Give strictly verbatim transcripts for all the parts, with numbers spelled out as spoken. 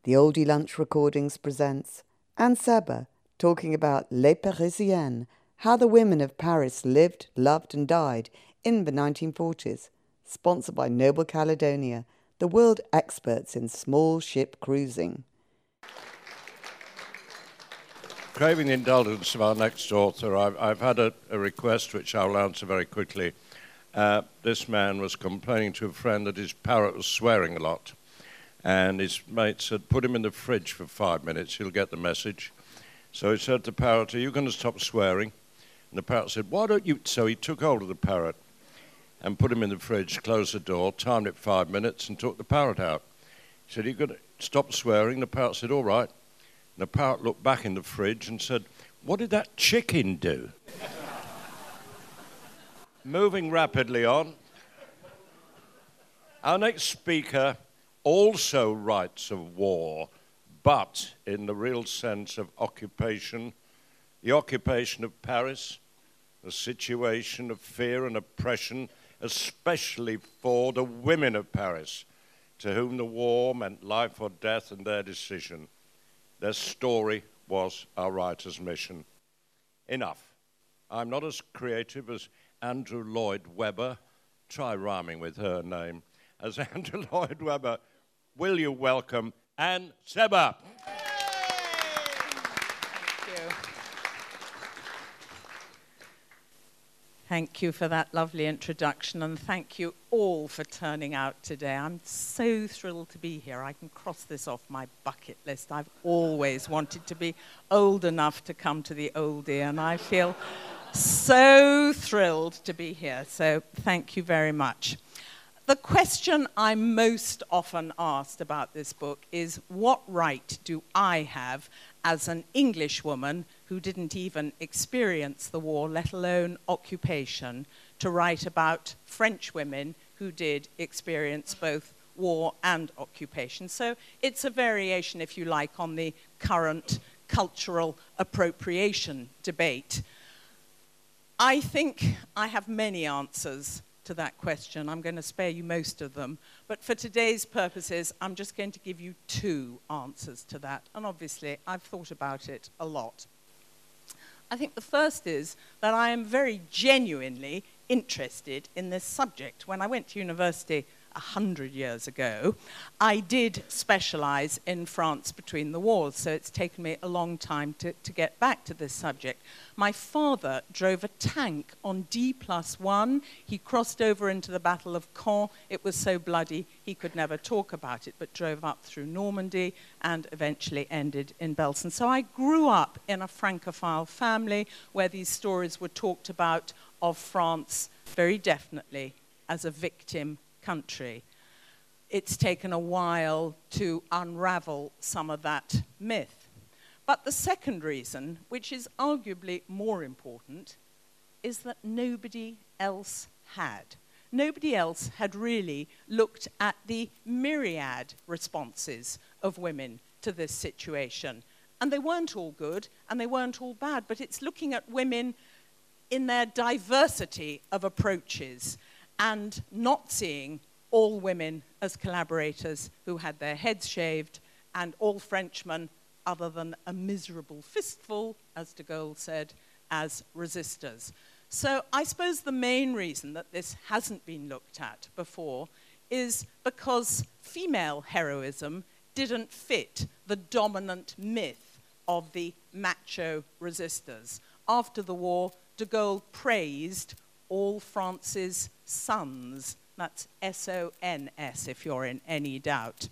The Oldie Lunch Recordings presents Anne Seba talking about Les Parisiennes, how the women of Paris lived, loved and died in the nineteen forties, sponsored by Noble Caledonia, the world experts in small ship cruising. Craving the indulgence of our next author, I've, I've had a, a request which I'll answer very quickly. Uh, this man was complaining to a friend that his parrot was swearing a lot, and his mate said, put him in the fridge for five minutes, he'll get the message. So he said to the parrot, are you going to stop swearing? And the parrot said, why don't you? So he took hold of the parrot and put him in the fridge, closed the door, timed it five minutes and took the parrot out. He said, are you going to stop swearing? The parrot said, all right. And the parrot looked back in the fridge and said, what did that chicken do? Moving rapidly on, our next speaker also writes of war, but in the real sense of occupation, the occupation of Paris, a situation of fear and oppression, especially for the women of Paris, to whom the war meant life or death and their decision. Their story was our writer's mission. Enough. I'm not as creative as Andrew Lloyd Webber. Try rhyming with her name. As Andrew Lloyd Webber, will you welcome Anne Seba? Thank you. Thank you for that lovely introduction, and thank you all for turning out today. I'm so thrilled to be here. I can cross this off my bucket list. I've always wanted to be old enough to come to the Oldie, and I feel so thrilled to be here. So thank you very much. The question I'm most often asked about this book is, what right do I have as an English woman who didn't even experience the war, let alone occupation, to write about French women who did experience both war and occupation? So it's a variation, if you like, on the current cultural appropriation debate. I think I have many answers to that question. I'm going to spare you most of them, but for today's purposes, I'm just going to give you two answers to that, and obviously I've thought about it a lot. I think the first is that I am very genuinely interested in this subject. When I went to university a hundred years ago, I did specialize in France between the wars, so it's taken me a long time to, to get back to this subject. My father drove a tank on D plus one. He crossed over into the Battle of Caen. It was so bloody he could never talk about it, but drove up through Normandy and eventually ended in Belsen. So I grew up in a Francophile family where these stories were talked about of France very definitely as a victim country. It's taken a while to unravel some of that myth. But the second reason, which is arguably more important, is that nobody else had. Nobody else had really looked at the myriad responses of women to this situation. And they weren't all good, and they weren't all bad, but it's looking at women in their diversity of approaches and not seeing all women as collaborators who had their heads shaved and all Frenchmen, other than a miserable fistful, as de Gaulle said, as resistors. So I suppose the main reason that this hasn't been looked at before is because female heroism didn't fit the dominant myth of the macho resistors. After the war, de Gaulle praised all France's sons. That's S O N S, if you're in any doubt.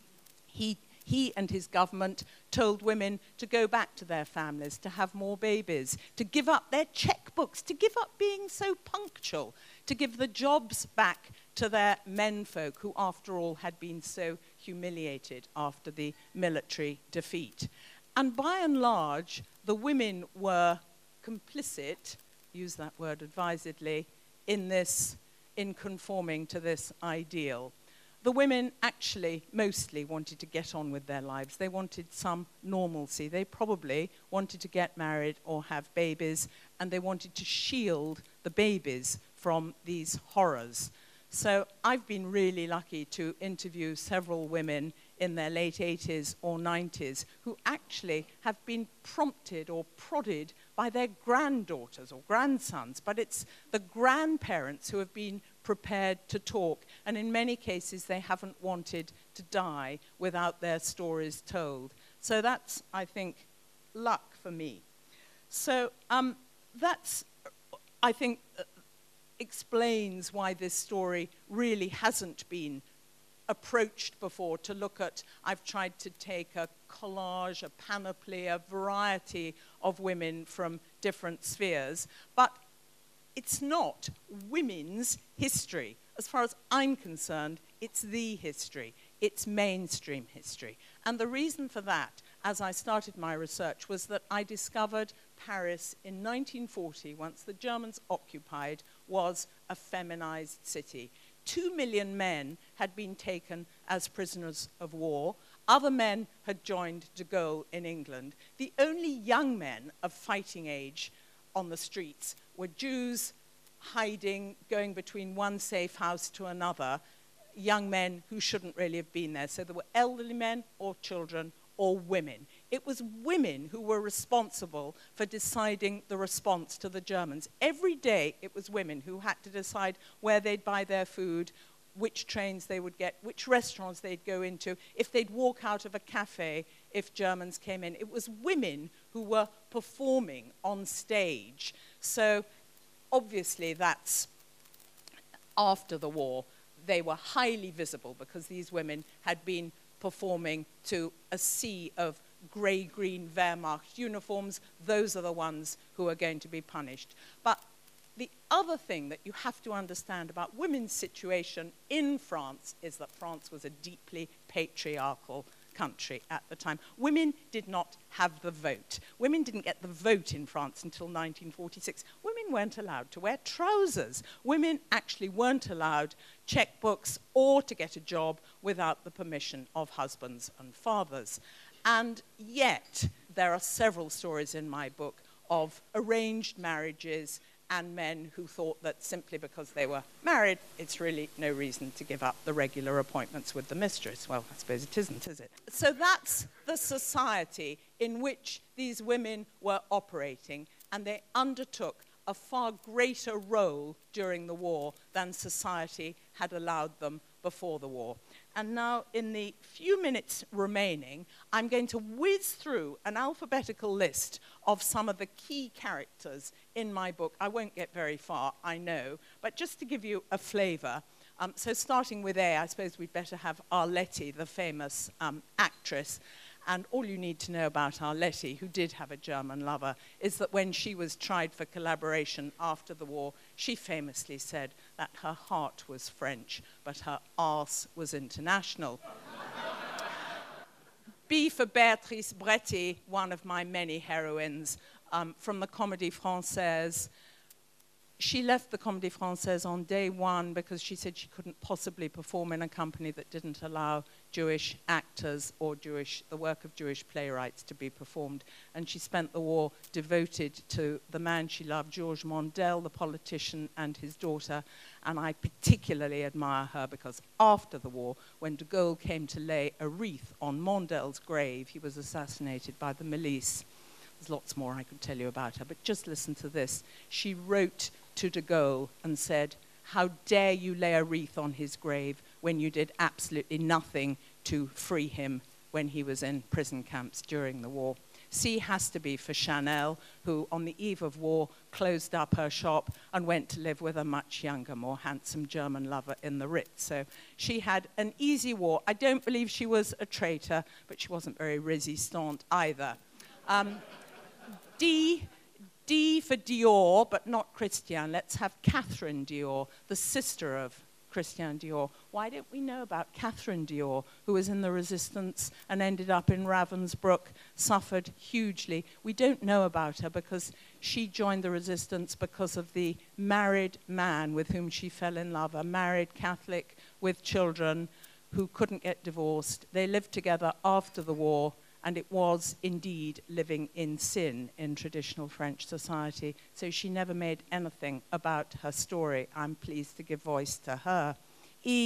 He, he and his government told women to go back to their families, to have more babies, to give up their checkbooks, to give up being so punctual, to give the jobs back to their menfolk, who, after all, had been so humiliated after the military defeat. And by and large, the women were complicit, use that word advisedly, in this, in conforming to this ideal. The women actually mostly wanted to get on with their lives. They wanted some normalcy. They probably wanted to get married or have babies, and they wanted to shield the babies from these horrors. So I've been really lucky to interview several women in their late eighties or nineties who actually have been prompted or prodded by their granddaughters or grandsons, but it's the grandparents who have been prepared to talk, and in many cases they haven't wanted to die without their stories told. So that's, I think, luck for me. So um, that's, I think, uh, explains why this story really hasn't been approached before, to look at, I've tried to take a collage, a panoply, a variety of women from different spheres, but it's not women's history. As far as I'm concerned, it's the history. It's mainstream history. And the reason for that, as I started my research, was that I discovered Paris in nineteen forty, once the Germans occupied, was a feminized city. Two million men had been taken as prisoners of war. Other men had joined de Gaulle in England. The only young men of fighting age on the streets were Jews hiding, going between one safe house to another, young men who shouldn't really have been there. So there were elderly men or children or women. It was women who were responsible for deciding the response to the Germans. Every day it was women who had to decide where they'd buy their food, which trains they would get, which restaurants they'd go into, if they'd walk out of a cafe if Germans came in. It was women who were performing on stage. So obviously that's after the war. They were highly visible because these women had been performing to a sea of grey-green Wehrmacht uniforms. Those are the ones who are going to be punished. But the other thing that you have to understand about women's situation in France is that France was a deeply patriarchal country at the time. Women did not have the vote. Women didn't get the vote in France until nineteen forty-six. Women weren't allowed to wear trousers. Women actually weren't allowed checkbooks or to get a job without the permission of husbands and fathers. And yet, there are several stories in my book of arranged marriages and men who thought that simply because they were married, it's really no reason to give up the regular appointments with the mistress. Well, I suppose it isn't, is it? So that's the society in which these women were operating, and they undertook a far greater role during the war than society had allowed them before the war. And now, in the few minutes remaining, I'm going to whiz through an alphabetical list of some of the key characters in my book. I won't get very far, I know, but just to give you a flavor. Um, so starting with A, I suppose we'd better have Arletty, the famous um, actress. And all you need to know about Arletty, who did have a German lover, is that when she was tried for collaboration after the war, she famously said that her heart was French, but her arse was international. B for Béatrice Bréty, one of my many heroines, um, from the Comédie Française. She left the Comédie Française on day one because she said she couldn't possibly perform in a company that didn't allow Jewish actors or Jewish, the work of Jewish playwrights to be performed. And she spent the war devoted to the man she loved, Georges Mondel, the politician, and his daughter. And I particularly admire her because after the war, when de Gaulle came to lay a wreath on Mondel's grave, he was assassinated by the milice. There's lots more I could tell you about her, but just listen to this. She wrote to de Gaulle and said, "How dare you lay a wreath on his grave when you did absolutely nothing to free him when he was in prison camps during the war." C has to be for Chanel, who on the eve of war closed up her shop and went to live with a much younger, more handsome German lover in the Ritz. So she had an easy war. I don't believe she was a traitor, but she wasn't very resistante either. Um, D, D for Dior, but not Christian. Let's have Catherine Dior, the sister of Christian Dior. Why don't we know about Catherine Dior, who was in the resistance and ended up in Ravensbrück, suffered hugely? We don't know about her because she joined the resistance because of the married man with whom she fell in love, a married Catholic with children who couldn't get divorced. They lived together after the war, and it was indeed living in sin in traditional French society. So she never made anything about her story. I'm pleased to give voice to her. E,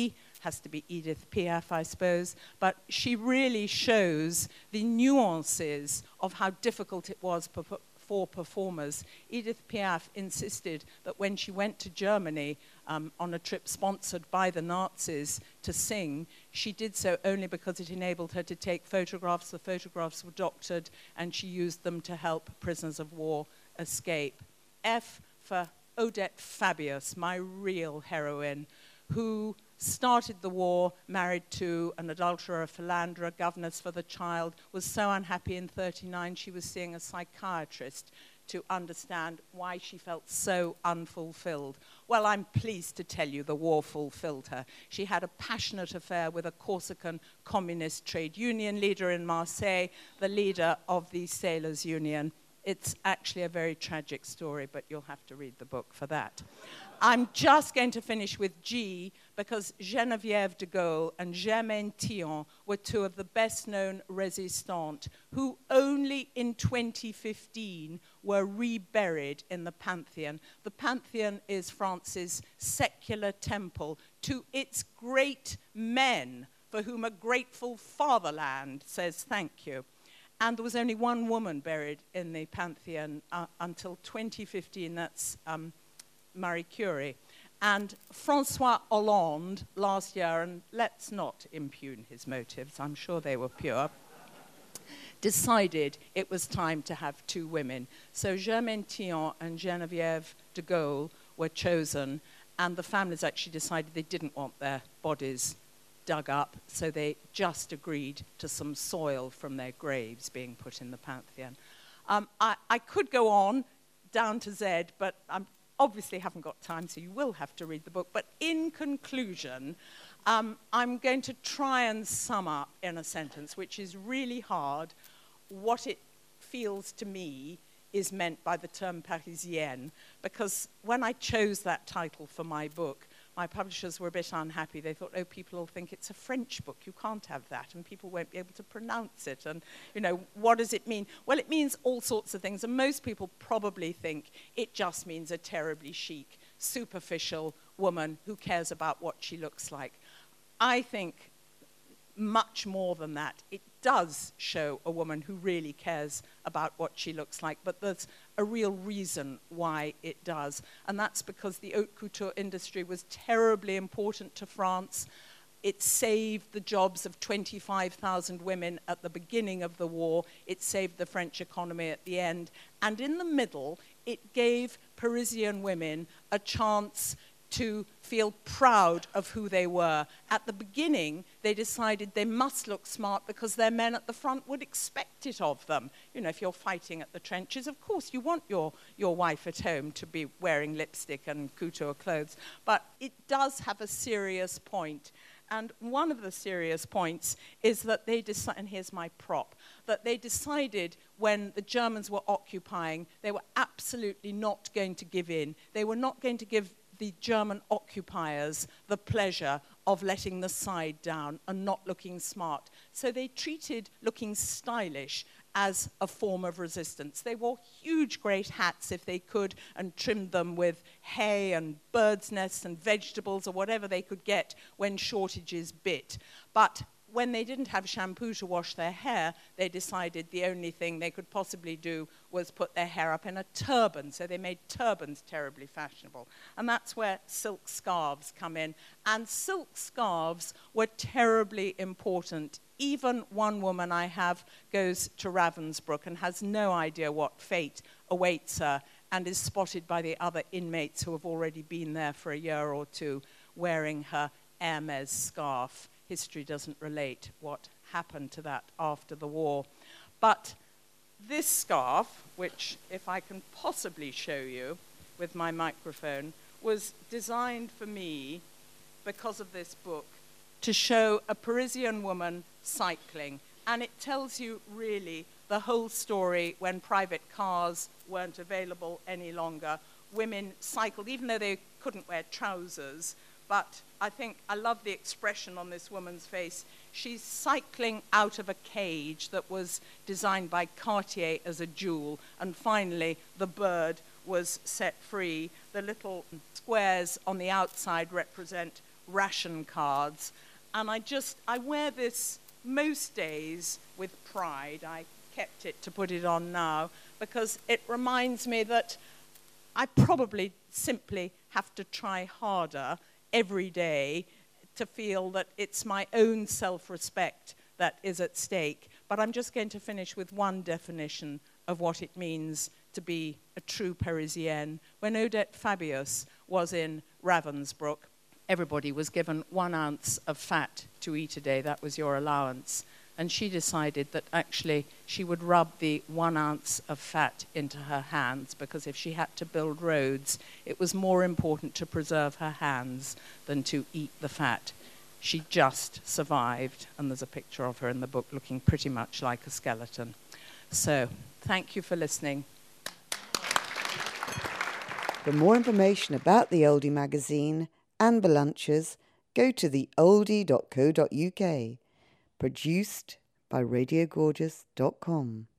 has to be Edith Piaf, I suppose, but she really shows the nuances of how difficult it was for, for performers. Edith Piaf insisted that when she went to Germany um, on a trip sponsored by the Nazis to sing, she did so only because it enabled her to take photographs. The photographs were doctored, and she used them to help prisoners of war escape. F for Odette Fabius, my real heroine, who started the war, married to an adulterer, a philanderer, governess for the child, was so unhappy in thirty-nine she was seeing a psychiatrist to understand why she felt so unfulfilled. Well, I'm pleased to tell you the war fulfilled her. She had a passionate affair with a Corsican communist trade union leader in Marseille, the leader of the Sailors' Union. It's actually a very tragic story, but you'll have to read the book for that. I'm just going to finish with G, because Geneviève de Gaulle and Germaine Tillon were two of the best-known résistantes who only in twenty fifteen were reburied in the Pantheon. The Pantheon is France's secular temple to its great men, for whom a grateful fatherland says thank you. And there was only one woman buried in the Pantheon uh, until twenty fifteen, that's um, Marie Curie. And François Hollande last year, and let's not impugn his motives, I'm sure they were pure, decided it was time to have two women. So Germaine Tillon and Geneviève de Gaulle were chosen, and the families actually decided they didn't want their bodies dug up, so they just agreed to some soil from their graves being put in the Pantheon. Um, I, I could go on down to Z, but I obviously haven't got time, so you will have to read the book. But in conclusion, um, I'm going to try and sum up in a sentence, which is really hard, what it feels to me is meant by the term Parisienne, because when I chose that title for my book, my publishers were a bit unhappy. They thought, oh, people will think it's a French book. You can't have that, and people won't be able to pronounce it. And, you know, what does it mean? Well, it means all sorts of things, and most people probably think it just means a terribly chic, superficial woman who cares about what she looks like. I think much more than that. It does show a woman who really cares about what she looks like, but there's a real reason why it does, and that's because the haute couture industry was terribly important to France. It saved the jobs of twenty-five thousand women at the beginning of the war. It saved the French economy at the end, and in the middle, it gave Parisian women a chance to feel proud of who they were. At the beginning, they decided they must look smart because their men at the front would expect it of them. You know, if you're fighting at the trenches, of course you want your, your wife at home to be wearing lipstick and couture clothes. But it does have a serious point. And one of the serious points is that they decided, and here's my prop, that they decided when the Germans were occupying, they were absolutely not going to give in. They were not going to give the German occupiers the pleasure of letting the side down and not looking smart. So they treated looking stylish as a form of resistance. They wore huge great hats if they could and trimmed them with hay and birds' nests and vegetables or whatever they could get when shortages bit. But when they didn't have shampoo to wash their hair, they decided the only thing they could possibly do was put their hair up in a turban. So they made turbans terribly fashionable. And that's where silk scarves come in. And silk scarves were terribly important. Even one woman I have goes to Ravensbrück and has no idea what fate awaits her and is spotted by the other inmates who have already been there for a year or two wearing her Hermes scarf. History doesn't relate what happened to that after the war. But this scarf, which if I can possibly show you with my microphone, was designed for me because of this book to show a Parisian woman cycling. And it tells you really the whole story when private cars weren't available any longer. Women cycled, even though they couldn't wear trousers. But I think I love the expression on this woman's face. She's cycling out of a cage that was designed by Cartier as a jewel. And finally, the bird was set free. The little squares on the outside represent ration cards. And I just, I wear this most days with pride. I kept it to put it on now because it reminds me that I probably simply have to try harder every day to feel that it's my own self-respect that is at stake. But I'm just going to finish with one definition of what it means to be a true Parisienne. When Odette Fabius was in Ravensbrück, everybody was given one ounce of fat to eat a day. That was your allowance. And she decided that actually she would rub the one ounce of fat into her hands, because if she had to build roads, it was more important to preserve her hands than to eat the fat. She just survived, and there's a picture of her in the book looking pretty much like a skeleton. So, thank you for listening. For more information about the Oldie magazine and Balanchas, go to the oldie dot co dot uk. Produced by radio gorgeous dot com.